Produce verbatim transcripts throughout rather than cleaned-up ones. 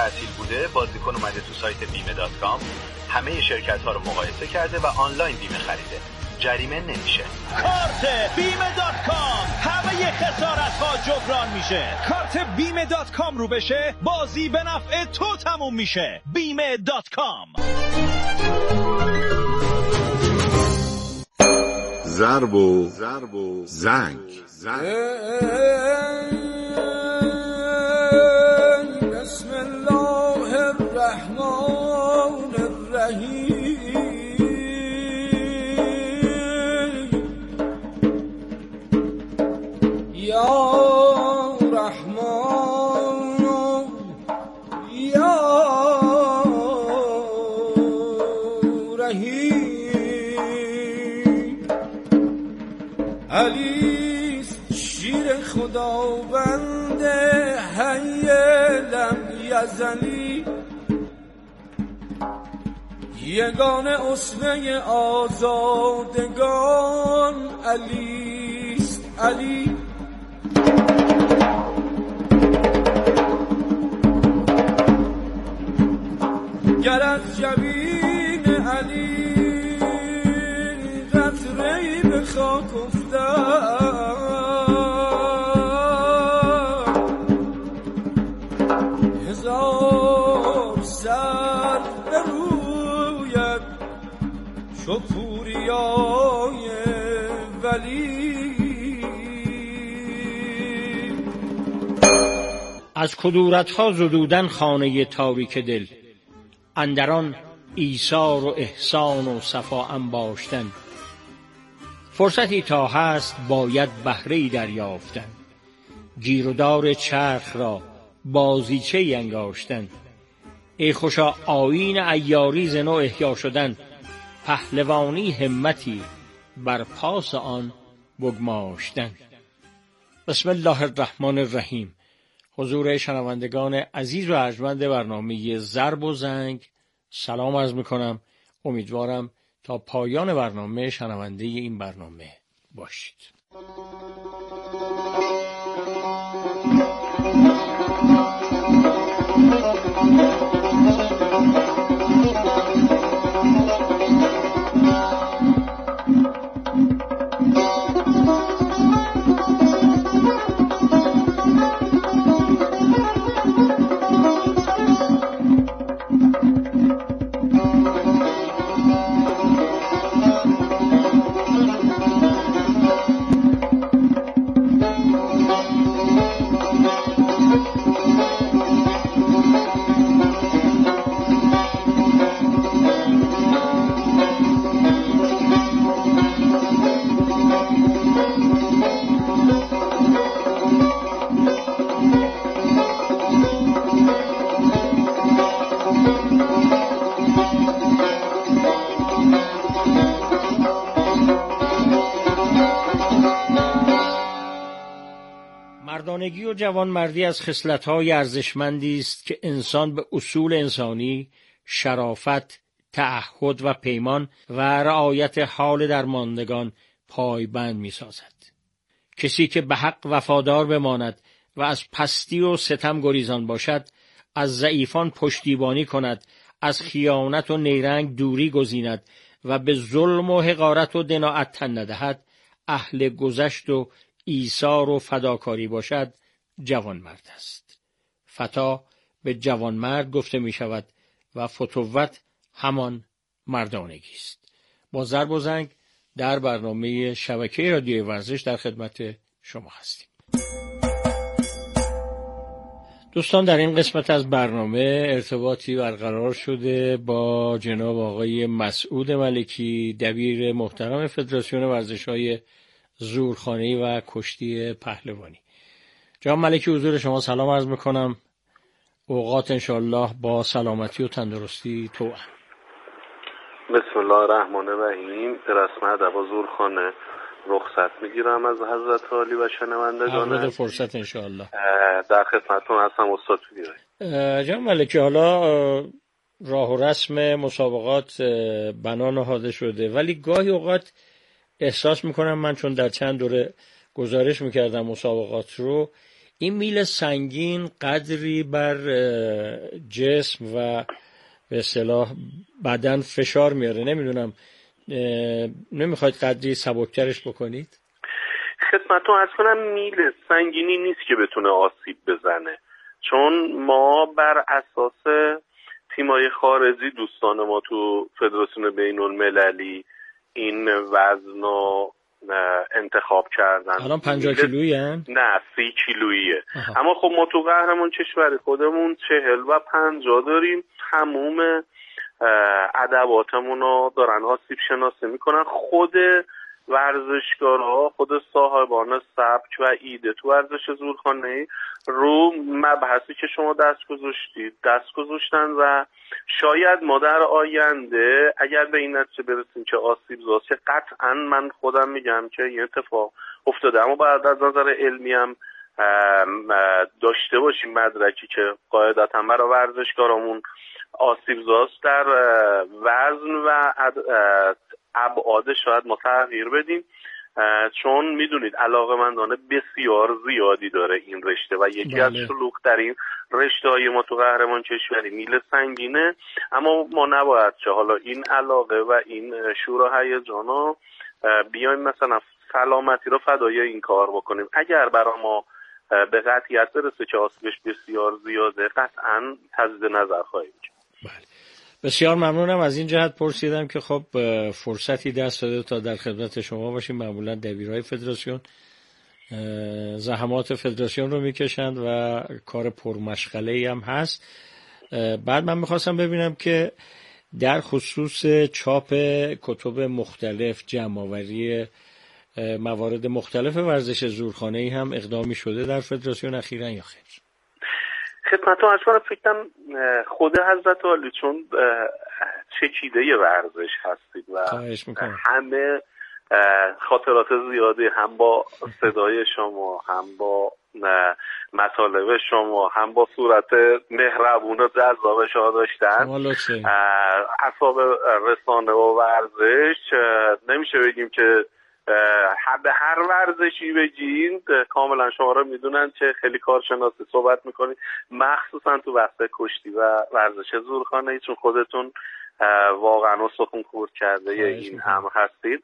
تعطیل بوده بازیکن اومده تو سایت بیمه دات کام، همه شرکت ها رو مقایسه کرده و آنلاین بیمه خریده. جریمه نمیشه. کارت بیمه دات کام، همه خسارت ها جبران میشه. کارت بیمه دات کام رو بشه، بازی به نفع تو تموم میشه. بیمه دات کام. ضرب و ضرب و زنگ زنگ بسم الله الرحمن الرحیم یا رحمان یا رحیم علی شیر خداوند حی لم یزلی یگانه اسوه آزادگان علیست علی گر از جبین علی قطره‌ای به خاک افتد هزار سر بروید چو پوریای ولی. از کدورت‌ها زدودن خانه تاریک دل، اندران ایثار و احسان و صفا انباشتن. فرصتی تا هست باید بهره‌ای دریافتن، گیر و دار چرخ را بازیچه‌ای انگاشتن. ای خوشا آیین عیاری ز نو احیا شدن، پهلوانی همتی بر پاس آن بگماشتن. بسم الله الرحمن الرحیم. حضور شنوندگان عزیز و ارجمند برنامه ضرب و زنگ سلام عرض می‌کنم. امیدوارم تا پایان برنامه شنونده این برنامه باشید. مردانگی و جوانمردی از خصلت‌های ارزشمندی است که انسان به اصول انسانی، شرافت، تعهد و پیمان و رعایت حال درماندگان پایبند می‌سازد. کسی که به حق وفادار بماند و از پستی و ستم گریزان باشد، از ضعیفان پشتیبانی کند، از خیانت و نیرنگ دوری گزیند و به ظلم و حقارت و دناعت تن ندهد، اهل گذشت و ایثار و فداکاری باشد، جوانمرد است. فتا به جوانمرد گفته می شود و فتوت همان مردانگی است. با ضرب و زنگ در برنامه شبکه رادیوی ورزش در خدمت شما هستیم. دوستان، در این قسمت از برنامه ارتباطی برقرار شده با جناب آقای مسعود ملکی، دبیر محترم فدراسیون ورزش‌های زورخانه‌ای و کشتی پهلوانی. جناب ملکی، حضور شما سلام عرض میکنم. اوقات انشاءالله با سلامتی و تندرستی توأم. بسم الله الرحمن الرحیم. به رسم ادب زورخانه رخصت میگیرم از حضرت عالی و شنوندگان. عقد فرصت انشاءالله در خدمتتون هستم استاد میگیرم. جناب ملکی، حالا راه و رسم مسابقات بنا نهاده شده، ولی گاهی اوقات احساس میکنم من، چون در چند دوره گزارش میکردم مسابقات رو، این میل سنگین قدری بر جسم و به اصطلاح بدن فشار میاره، نمیدونم نمیخواید قدری سبکترش بکنید؟ خدمتتون عرض کنم میل سنگینی نیست که بتونه آسیب بزنه، چون ما بر اساس تیمای خارجی دوستان ما تو فدراسیون بین المللی این وزن رو انتخاب کردن. الان پنجاه کیلویی هن؟ نه سی کیلوییه. اما خب ما تو قهرمان کشوری خودمون چهل و پنجاه داریم. تموم ادواتمون رو دارن آسیب شناسی میکنن. خود ورزشکارها، خود صاحبان سبک و ایده تو ورزش زورخانه‌ای رو مبحثی که شما دست گذاشتید دست گذاشتن و شاید ما در آینده اگر به این نتیجه برسیم که آسیب زاست، که قطعا من خودم میگم که این اتفاق افتاده، اما باید از نظر علمی هم داشته باشیم مدرکی که قاعدتا برای ورزشکارامون آسیب زاست در وزن و ابعاد شاید ما تغییر بدیم، چون میدونید علاقه‌مندان بسیار زیادی داره این رشته و یکی بله. از شلوغ در این رشته های ما تو قهرمان کشوری میل سنگینه. اما ما نباید که حالا این علاقه و این شور و هیجان رو بیایم مثلا سلامتی رو فدای این کار بکنیم. اگر برای ما به قطعیت برسه که آسیبش بسیار زیاده، قطعا تجدید نظر خواهیم کرد. بله. بسیار ممنونم. از این جهت پرسیدم که خب فرصتی دست داده تا در خدمت شما باشیم. معمولا دبیرهای فدراسیون زحمات فدراسیون رو میکشند و کار پرمشغله‌ای هم هست. بعد من میخواستم ببینم که در خصوص چاپ کتب مختلف، جمع‌آوری موارد مختلف ورزش زورخانه‌ای هم اقدامی شده در فدراسیون اخیراً یا خیر؟ خدمتتون عرض کنم فکرم خود حضرت عالی چون چکیده ورزش هستید و همه خاطرات زیادی هم با صدای شما، هم با مطالب شما، هم با صورت مهربون و جذاب شما داشتن. اصحاب رسانه و ورزش نمیشه بگیم که به هر ورزشی بگین کاملا شما رو میدونن که خیلی کارشناسی صحبت میکنید، مخصوصا تو وقت کشتی و ورزش زورخانه‌ای، چون خودتون واقعا استخون خورد کرده این هم هستید.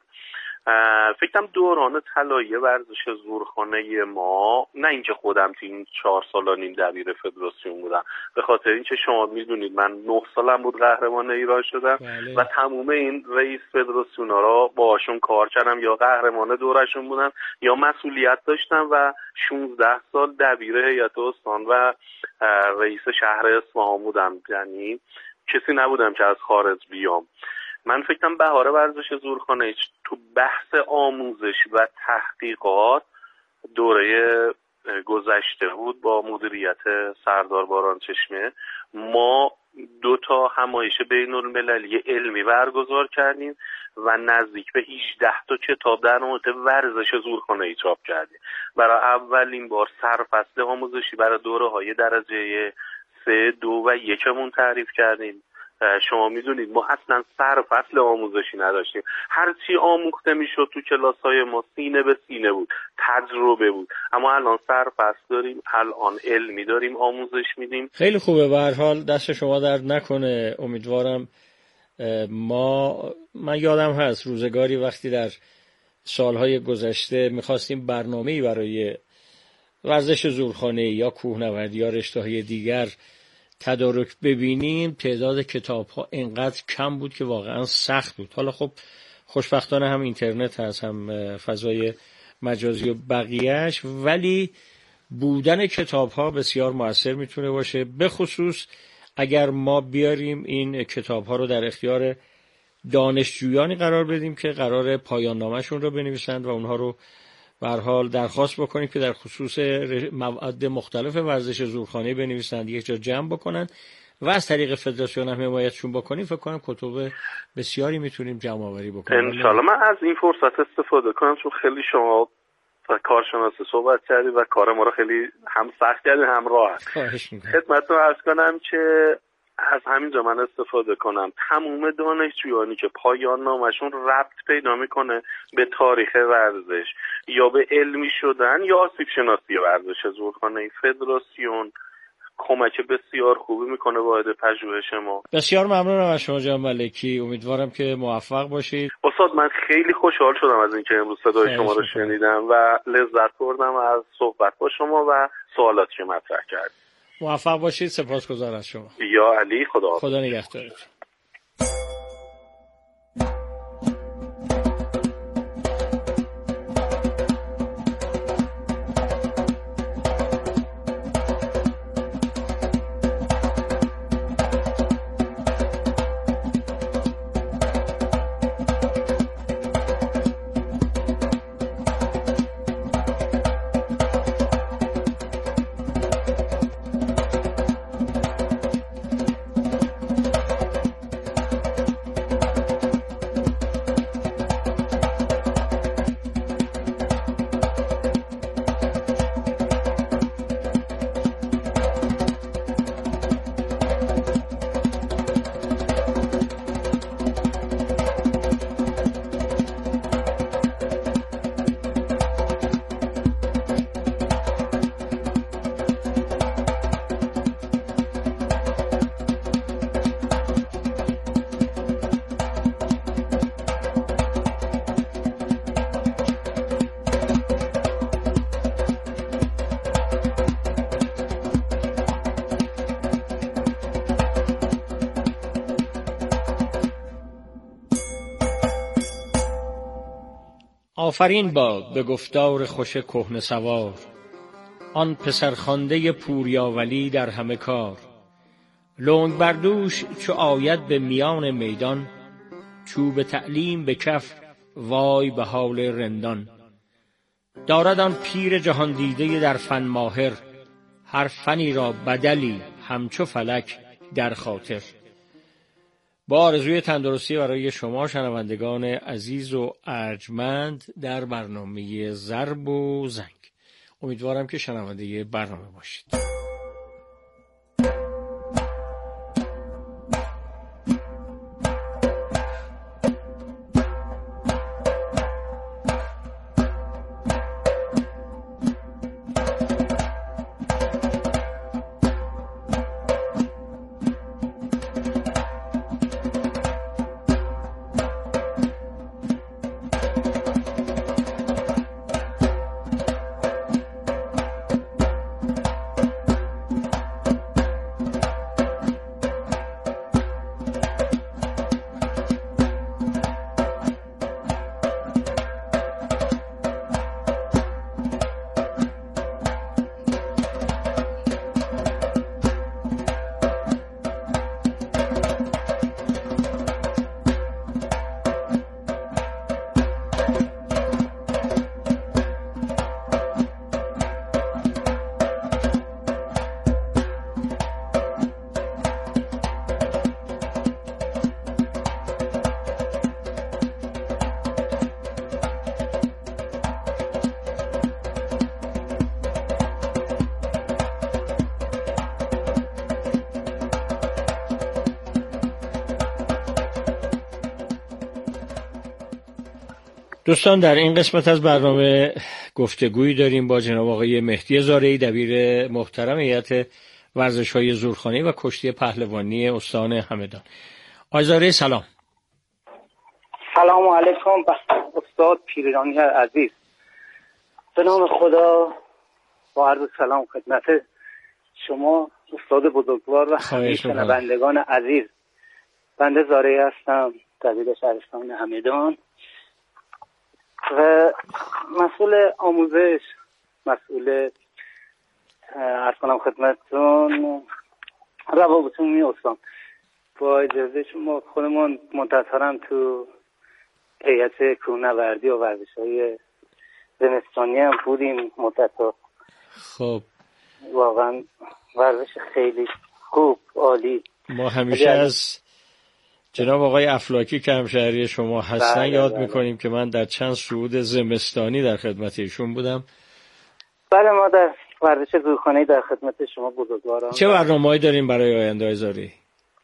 فکرم دوران طلایی ورزش زورخانه ما، نه اینکه خودم تو این چهار سال و نیم دبیر فدراسیون بودم، به خاطر اینکه شما میدونید من نه سالم بود قهرمان ایران شدم بله. و تموم این رئیس فدراسیون ها را باشون کار کردم، یا قهرمان دورشون بودم یا مسئولیت داشتم و شانزده سال دبیر هیئت استان و رئیس شهر اصفهان بودم، یعنی کسی نبودم که از خارج بیام. من فکرم بهار ورزش زورخانه تو بحث آموزش و تحقیقات دوره گذشته بود با مدیریت سردار باران چشمه، ما دو تا همایش بین المللی علمی برگزار کردیم و نزدیک به هجده تا کتاب در مورد ورزش زورخانه‌ای چاپ کردیم. برای اولین بار سرفصل آموزشی برای دوره‌های درجه سه، دو و یکمون تعریف کردیم. شما میدونید ما اصلا سر فصل آموزشی نداشتیم، هر چی آموخته میشد تو کلاس‌های ما سینه به سینه بود، تجربه بود. اما الان سر فصل داریم، الان علمی داریم آموزش میدیم. خیلی خوبه. به هر حال دست شما درد نکنه. امیدوارم ما من یادم هست روزگاری وقتی در سالهای گذشته میخواستیم برنامه‌ای برای ورزش زورخانه‌ای یا کوهنوردی یا رشته‌های دیگر تدارک ببینیم، تعداد کتاب‌ها اینقدر کم بود که واقعا سخت بود. حالا خب خوشبختانه هم اینترنت هست، هم فضای مجازی و بقیهش، ولی بودن کتاب‌ها بسیار مؤثر میتونه باشه، به خصوص اگر ما بیاریم این کتاب‌ها رو در اختیار دانشجویانی قرار بدیم که قرار پایان نامه‌شون رو بنویسند و اونها رو به هر حال درخواست بکنیم که در خصوص مواد مختلف ورزش زورخانه‌ای بنویسند، یک جا جمع بکنن و از طریق فدراسیون هم حمایتشون بکنیم. فکر کنم کتب بسیاری میتونیم جمع آوری بکنیم. ان شاءالله من از این فرصت استفاده کنم چون خیلی شما کارشناسی صحبت کردید و کار ما رو خیلی هم سخت کردید هم راحت. خواهش می‌کنم. خدمتتون عرض کنم که از همینجا من استفاده کنم، تموم دانشجویانی که پایان نامشون ربط پیدا میکنه به تاریخ ورزش یا به علمی شدن یا آسیب شناسی ورزش زورخانه فدراسیون کمک بسیار خوبی میکنه واحد پژوهش ما. بسیار ممنونم از شما جناب ملکی، امیدوارم که موفق باشید. استاد من خیلی خوشحال شدم از اینکه امروز صدای شما رو شنیدم و لذت بردم از صحبت با شما و سوالاتی که مطرح کردید. موفق باشید، سپاسگزارم از شما. یا علی، خدا حافظ. خدا نگهدارتون. آفرین باد به گفتار خوش کهنه سوار، آن پسرخوانده پوریاولی در همه کار. لنگ بردوش چو آید به میان میدان، چوب تعلیم به کف وای به حال رندان. دارد آن پیر جهان دیده در فن ماهر، هر فنی را بدلی همچو فلک در خاطر. با آرزوی تندرستی برای شما شنوندگان عزیز و ارجمند در برنامه ضرب و زنگ، امیدوارم که شنونده برنامه باشید. دوستان، در این قسمت از برنامه گفتگویی داریم با جناب آقای مهدی زارعی، دبیر محترم هیئت ورزش‌های زورخانه‌ای و کشتی پهلوانی استان همدان. آقای زارعی سلام. سلام علیکم استاد پیرانی عزیز. به نام خدا با عرض سلام خدمت شما استاد بزرگوار و همه شنوندگان عزیز. بنده زارعی هستم، دبیر شهرستان همدان و مسئول آموزش، مسئول عرض کنم خدمتتون روابط عمومی استان. با اجازه شما خودمون منتظرم تو هیئت کوهنوردی و ورزش‌های زمستانی هم بودیم مدت‌ها. خب واقعا ورزش خیلی خوب، عالی. ما همیشه از جناب آقای افلاکی که همشهری شما هستن بله یاد بله. میکنیم که من در چند صعود زمستانی در خدمت ایشون بودم. بله، ما در ورزش زورخانه‌ای در خدمت شما بزرگواران. چه برنامه‌ای داریم برای آینده های زارعی؟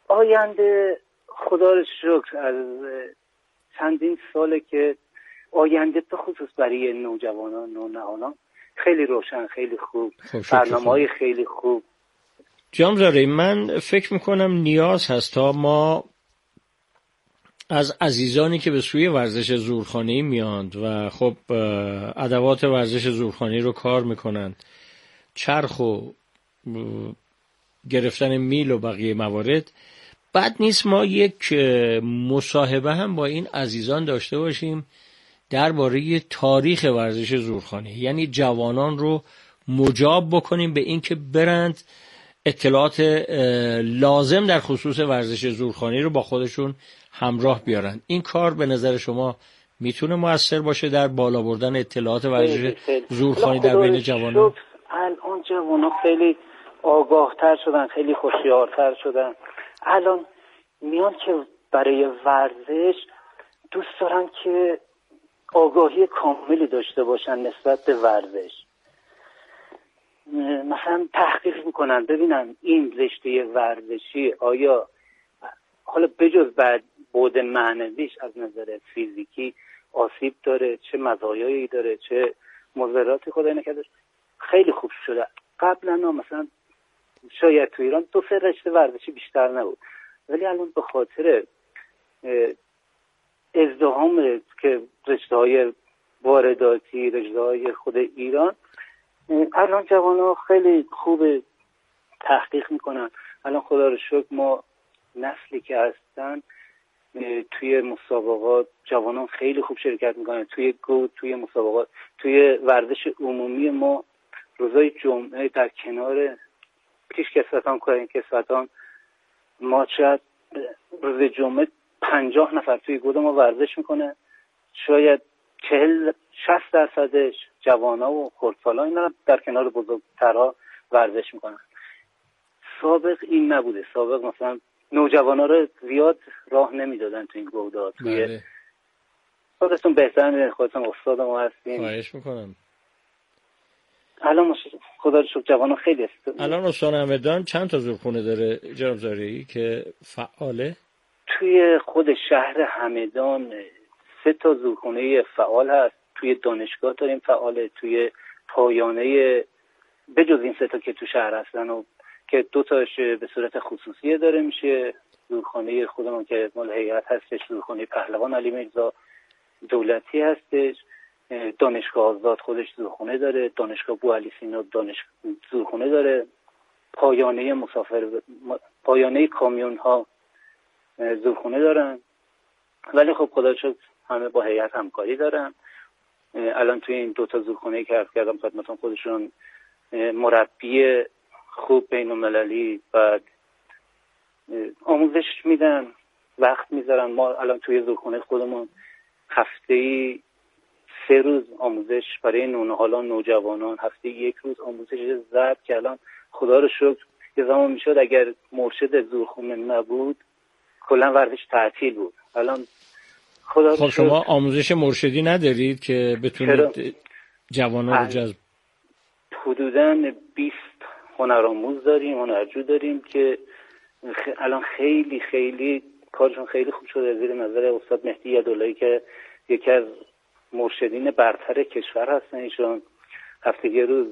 آینده خدا رو شکر از چندین ساله که آینده به خصوص برای نوجوانان نونهالان خیلی روشن، خیلی خوب، برنامه‌های خیلی خوب. جناب زارعی، من فکر میکنم نیاز هست تا ما از عزیزانی که به سوی ورزش زورخانه‌ای میاند و خب ادوات ورزش زورخانه‌ای رو کار میکنند، چرخ و گرفتن میل و بقیه موارد، بد نیست ما یک مصاحبه هم با این عزیزان داشته باشیم درباره تاریخ ورزش زورخانه‌ای، یعنی جوانان رو مجاب بکنیم به این که برند اطلاعات لازم در خصوص ورزش زورخانه‌ای رو با خودشون همراه بیارن. این کار به نظر شما میتونه مؤثر باشه در بالا بردن اطلاعات ورزش زورخانه‌ای در بین جوانان؟ الان جوانان خیلی آگاهتر شدن، خیلی هوشیارتر شدن. الان میان که برای ورزش دوست دارن که آگاهی کاملی داشته باشن نسبت به ورزش. مثلا تحقیق میکنن ببینن این رشته ورزشی آیا حالا بجز بعد بعد معنویش از نظر فیزیکی آسیب داره، چه مزایایی داره، چه مضراتی خدای نکرده. خیلی خوب شده. قبلا مثلا شاید تو ایران دو سه رشته ورزشی بیشتر نبود، ولی الان به خاطر ازدحام که رشته‌های وارداتی، رشته‌های خود ایران، الان جوان‌ها خیلی خوب تحقیق میکنن. الان خدا رو شکر ما نسلی که هستن توی مسابقات جوانان خیلی خوب شرکت میکنن، توی گود، توی مسابقات، توی ورزش عمومی ما روزای جمعه در کنار پیش کسوتان کارین کسوتان ما شاید روز جمعه پنجاه نفر توی گود ما ورزش میکنه، شاید چهل شصت درصدش جوانا و خردسالا اینا در کنار بزرگترها ورزش میکنن. سابق این نبوده. سابق مثلا نوجوانا رو زیاد راه نمیدادن تو این گودا. توی خودتون بهتر میدونید، خودتون استاد ما هستین. خواهش میکنم. الان خدا رو شکر جوانا خیلی است. الان استان همدان چند تا زورخونه داره جناب زارعی که فعاله؟ توی خود شهر همدان سه تا زورخونه فعال هست. توی دانشگاه داریم فعاله، توی پایانه بجز این سه تا که تو شهر هستن و که دو تاش به صورت خصوصی داره میشه، زورخانه خودمون که مال هیئت هستش، زورخانه پهلوان علی میرزا دولتی هستش، دانشگاه آزاد خودش زورخونه داره، دانشگاه بو علی سینا دانش زورخونه داره، پایانه مسافر پایانه کامیون ها زورخونه دارن. ولی خب خدا شکر همه با هیئت همکاری دارن. الان توی این دو تا زورخونه که عرض کردم خدمتتون خودشون مربی خوب بین المللی بعد آموزش میدن، وقت میذارن. ما الان توی زورخونه خودمون هفته‌ای سه روز آموزش برای نونهالان نوجوانان، هفته یک روز آموزش ضرب که الان خدا رو شکر یه زمان میشد اگر مرشد زورخونه نبود کلا ورزش تعطیل بود. الان خدا خب شما آموزش مرشدی ندارید که بتونید جوانان رو جذب؟ حدوداً بیست هنرآموز داریم، هنرجو داریم که الان خیلی خیلی کارشون خیلی خوب شده. زیر نظر استاد مهدی یداللهی که یکی از مرشدین برتر کشور هستن، ایشون هفته یه روز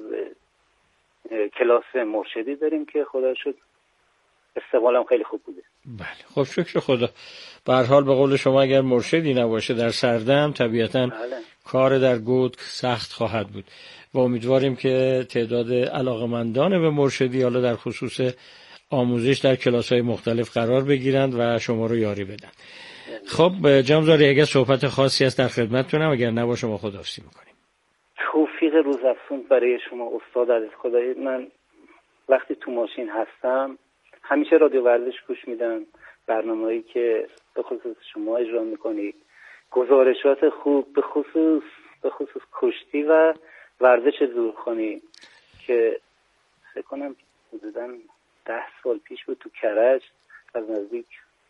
کلاس مرشدی داریم که خدا شد استقبالم خیلی خوب بوده. بله خب شکر خدا. به هر حال به قول شما اگر مرشدی نباشه در سردم طبیعتاً بله. کار در گود سخت خواهد بود و امیدواریم که تعداد علاقمندان به مرشدی حالا در خصوص آموزش در کلاس‌های مختلف قرار بگیرند و شما رو یاری بدن. خب جناب زارعی اگر صحبت خاصی است در خدمتتونم، اگر نباشه ما خداحافظی می‌کنیم. توفیق روزافزون برای شما استاد عزیز. خدای من وقتی تو ماشین هستم همیشه رادیو ورزش گوش میدم، برنامه‌ای که به خصوص شما اجرا می‌کنید، گزارشات خوب به خصوص به خصوص کشتی و ورزش زورخانه‌ای که فکر کنم حدوداً ده سال پیش بود تو کرج از نزدیک.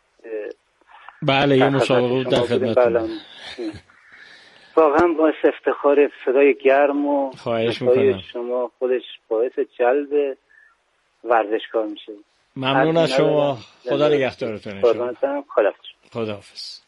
بله یه مسابقه بود در خدمتتون. واقعا باعث افتخار، صدای گرم و خواهش میکنم. شما خودش باعث جلب ورزشکار میشه. ممنون از شما. خدا نگهدارتون. خداحافظ.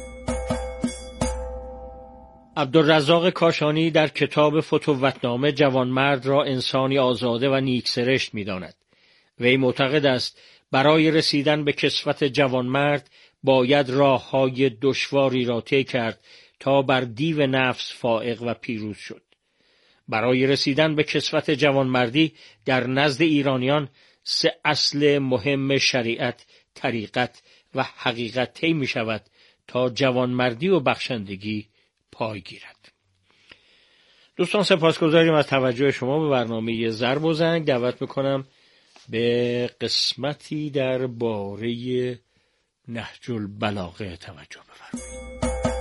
عبدالرزاق کاشانی در کتاب فتوتنامه جوانمرد را انسانی آزاده و نیکسرشت می‌داند. وی معتقد است برای رسیدن به کسوت جوانمرد باید راه‌های دشواری را طی کرد تا بر دیو نفس فائق و پیروز شد. برای رسیدن به کسوت جوانمردی در نزد ایرانیان سه اصل مهم شریعت، طریقت و حقیقت طی می شود تا جوانمردی و بخشندگی پای گیرد. دوستان سپاسگزاریم از توجه شما به برنامه ضرب و زنگ. دعوت میکنم به قسمتی در باره نهج البلاغه توجه بفرمایید.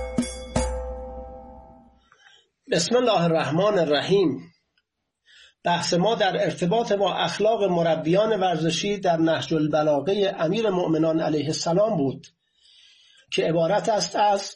بسم الله الرحمن الرحیم. بحث ما در ارتباط با اخلاق مربیان ورزشی در نهج البلاغه امیر مؤمنان علیه السلام بود که عبارت است از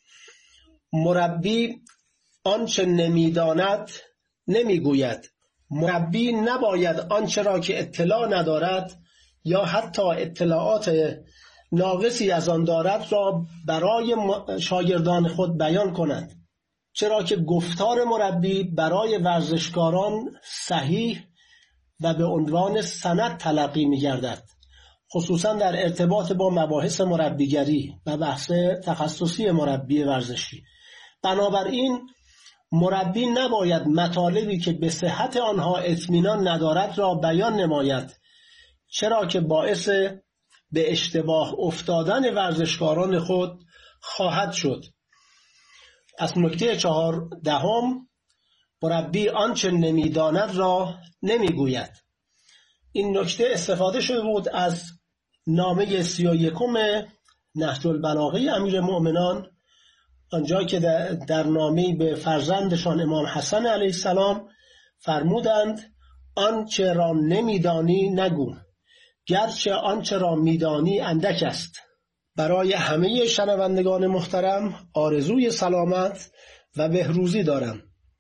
مربی آنچه نمیداند نمیگوید. مربی نباید آنچه را که اطلاع ندارد یا حتی اطلاعات ناقصی از آن دارد را برای شاگردان خود بیان کند، چرا که گفتار مربی برای ورزشکاران صحیح و به عنوان سند تلقی می گردد، خصوصا در ارتباط با مباحث مربیگری و بحث تخصصی مربی ورزشی. بنابراین مربی نباید مطالبی که به صحت آنها اطمینان ندارد را بیان نماید، چرا که باعث به اشتباه افتادن ورزشکاران خود خواهد شد. از نکته چهار دهم، مربی آنچه نمیداند را نمیگوید. این نکته استفاده شده بود از نامه سی و یکم نهج البلاغه امیر مؤمنان، آنجا که در نامه به فرزندشان امام حسن علیه السلام فرمودند آنچه را نمیدانی نگو، گرچه آنچه را میدانی اندک است. برای همه شنوندگان محترم آرزوی سلامت و بهروزی دارم.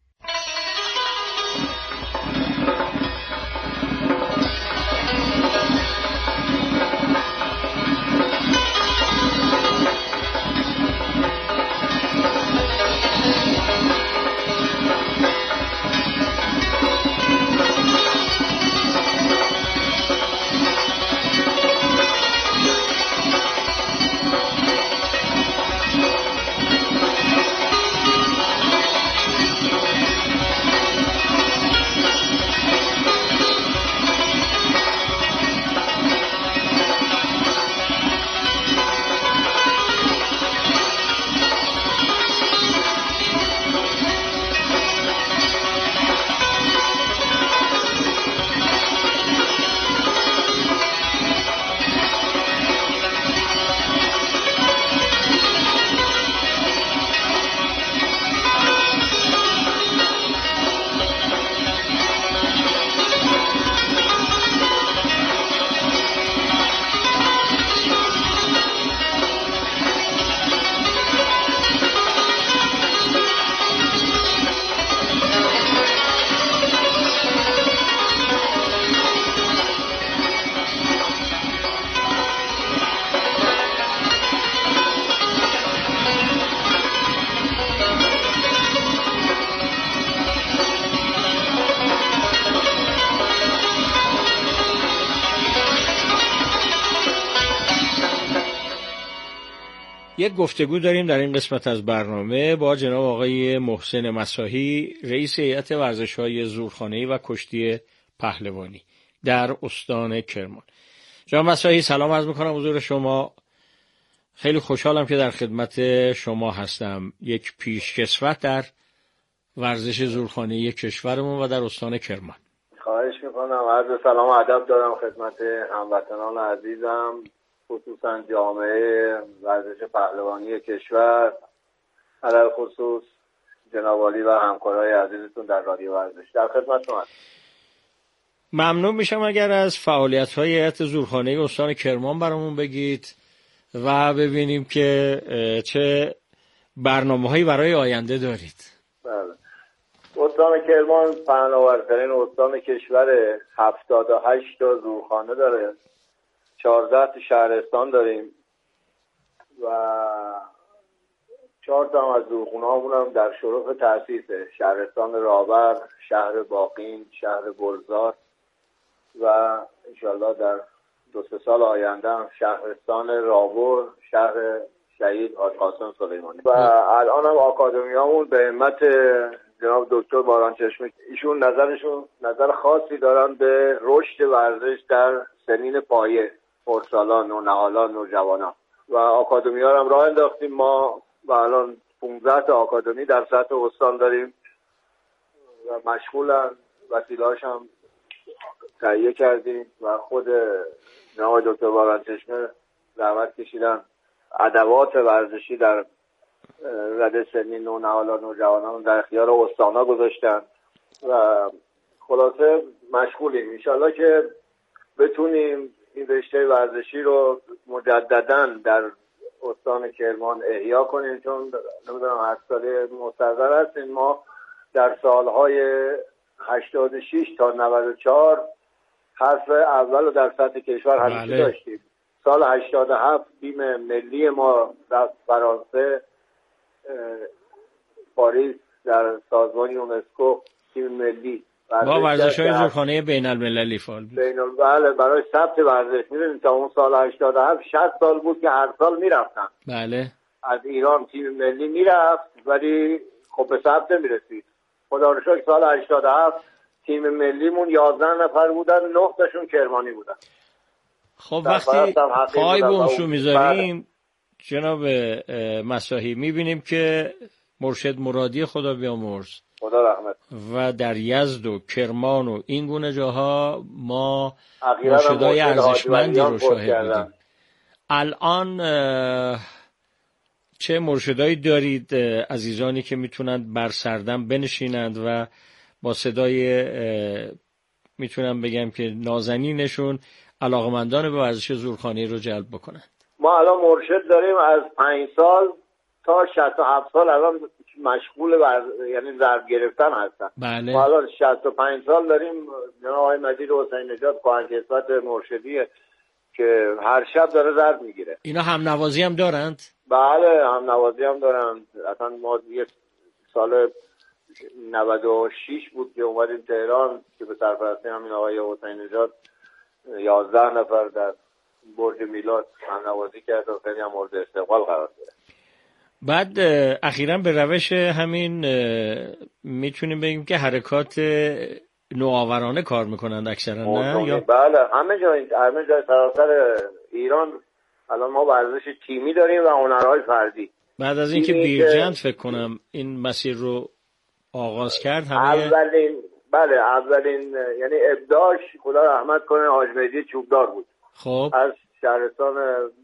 یک گفتگو داریم در این قسمت از برنامه با جناب آقای محسن مساحی، رئیس هیئت ورزش‌های زورخانه‌ای و کشتی پهلوانی در استان کرمان. جناب مساحی سلام عرض می‌کنم حضور شما. خیلی خوشحالم که در خدمت شما هستم. یک پیشکسوت در ورزش زورخانه‌ای کشورمون و در استان کرمان. خواهش می‌کنم. عرض سلام و ادب دارم خدمت هموطنان عزیزم، خصوصا جامعه ورزش پهلوانی کشور، علل خصوص جناب عالی و همکارای عزیزتون در رادیو ورزش. در خدمت شما. ممنون میشم اگر از فعالیت‌های هیئت زورخانه‌ای استان کرمان برامون بگید و ببینیم که چه برنامه‌هایی برای آینده دارید. بله. استان کرمان پهناورترین استان کشور، هفتاد و هشت تا زورخانه داره چهارده تا شهرستان داریم و چهار تا هم از زورخونه هامون هم در شرف تأسیسه. شهرستان رابر، شهر باقین، شهر گلزار و انشالله در دو سه سال آینده هم شهرستان رابر، شهر شهید حاج قاسم سلیمانی. و الان هم آکادمی هامون به همت جناب دکتر باران چشمی، ایشون نظرشون نظر خاصی دارن به رشد ورزش در سنین پایه، خردسالان، نونهالان، نوجوانان و آکادمی ها هم راه انداختیم ما و الان پانزده تا آکادمی در سطح استان داریم و مشغولن. وسیله‌هاش هم تهیه کردیم و خود جناب دکتر باران چشمی زحمت کشیدن ادوات ورزشی در رده سنی نونهالان، نوجوانان در اختیار استانا گذاشتن و خلاصه مشغولیم. انشالله که بتونیم این رشته ورزشی رو مجدداً در استان کرمان احیا کنیم، چون نمیدونم هر ساله مستحضر هستیم ما در سالهای هشتاد و شش تا نود و چهار حرف اول رو در سطح کشور همیشه داشتیم. سال هشتاد و هفت تیم ملی ما رفت فرانسه، پاریس در سازمان یونسکو تیم ملی با ورزش‌های زورخانه بین المللی فعال بود. بین بله برای ثبت ورزش. می‌دونید تا اون سال هشتاد و هفت شصت سال بود که هر سال میرفتن. بله. از ایران تیم ملی میرفت ولی خب به ثبت نمیرسید. خدا رو شکر سال هشتاد و هفت تیم ملیمون یازده نفر بودن، نه تاشون کرمانی بودن. خب وقتی پای بومشو میذاریم جناب مساحی میبینیم که مرشد مرادی خدا بیامرز خدا رحمت و در یزد و کرمان و این گونه جاها ما مرشدای ارزشمندی رو شاهد بودیم. الان چه مرشدایی دارید عزیزانی که میتونند بر سردم بنشینند و با صدای میتونم بگم که نازنینشون علاقمندان به ورزش زورخانه‌ای رو جلب بکنند؟ ما الان مرشد داریم از پنج سال تا شصت و هفت سال الان مشغول ورز... یعنی ضرب گرفتن هستن. بله. ما الان شصت و پنج سال داریم. جناب آقای مجید حسین نژاد کهن‌کسوت مرشدیه که هر شب داره ضرب میگیره. اینا هم نوازی هم دارند؟ بله هم نوازی هم دارند. اصلا ما یه سال نود و شش بود که اومدیم تهران که به سرپرستی همین آقای حسین نژاد یازده نفر در برج میلاد هم نوازی کرد و خیلی هم مورد استقبال قرار گرفت. بعد اخیراً به روش همین میتونیم بگیم که حرکات نوآورانه کار میکنند اکثرا، نه؟ یا بله همه جای همه جای سراسر ایران الان ما ورزش تیمی داریم و هنرهای فردی. بعد از اینکه بیرجند فکر کنم این مسیر رو آغاز کرد همه اولین بله اولین یعنی ابداعش خدا رحمت کنه حاج مهدی چوبدار بود. خب از شهرستان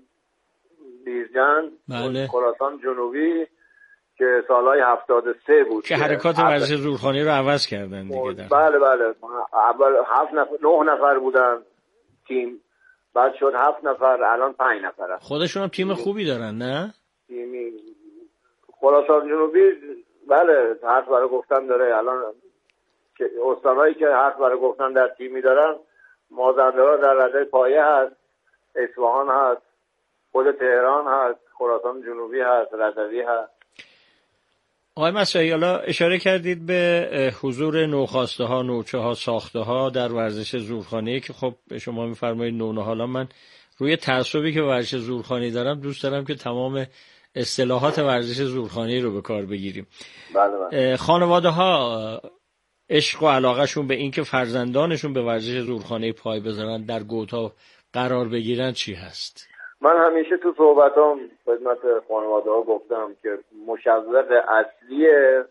بیرجند بله. خراسان جنوبی که سالهای هفتاد و سه بود که حرکات ورزش زورخانه‌ای رو عوض کردن دیگه. در بله بله اول هفت نفر نه نفر بودن تیم، بعد شد هفت نفر، الان پنج نفر هست. خودشون هم تیم خوبی دارن، نه؟ تیمی خراسان جنوبی بله حرف برای گفتن داره. الان که استانایی که حرف برای گفتن در تیمی دارن مازندران در رده پایه هست، اصفهان هست، خود تهران هست، خراسان جنوبی هست، رضوی هست. آقای مساحی حالا اشاره کردید به حضور نوخاسته ها، نوچه ها، ساخته ها در ورزش زورخانه‌ای که خب شما میفرمایید نونه. حالا من روی تعصبی که ورزش زورخانه‌ای دارم دوست دارم که تمام اصطلاحات ورزش زورخانه‌ای رو به کار بگیریم. بله بله. خانواده ها عشق و علاقهشون به این که فرزندانشون به ورزش زورخانه‌ای پای بذارن در گوتا قرار بگیرن چی هست؟ من همیشه تو صحبتام خدمت خانواده ها گفتم که مشوق اصلی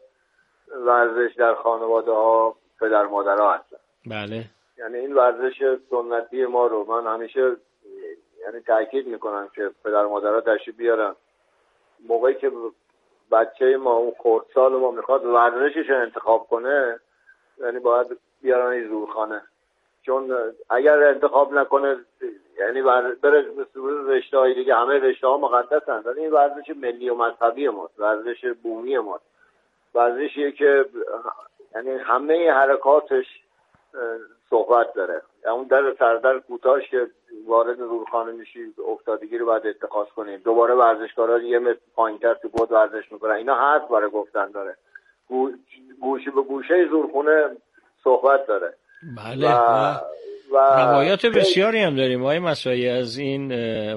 ورزش در خانواده ها پدر مادرها هستن. بله. یعنی این ورزش سنتی ما رو من همیشه یعنی تاکید میکنم که پدر مادرها تشریف بیارن. موقعی که بچه ما اون خردسال ما میخواد ورزشش رو انتخاب کنه یعنی باید بیارن زورخانه، چون اگر انتخاب نکنه یعنی بره به صورت رشته‌های دیگه همه رشته‌ها مقدسن، ولی این ورزش ملی و مذهبی ماست، ورزش بومی ماست، ورزشیه که یعنی همه حرکاتش صحبت داره. اون در سردر کوتاهش که وارد رودخانه میشی افتادگی رو باید اتخاذ کنیم. دوباره ورزشکارا یه متر پایین‌تر تو بود ورزش میکنن. اینا هست برای گفتن داره. گوشه به گوشه زورخونه صحبت داره. بله و, و روایات بسیاری هم داریم آقای مساعی از این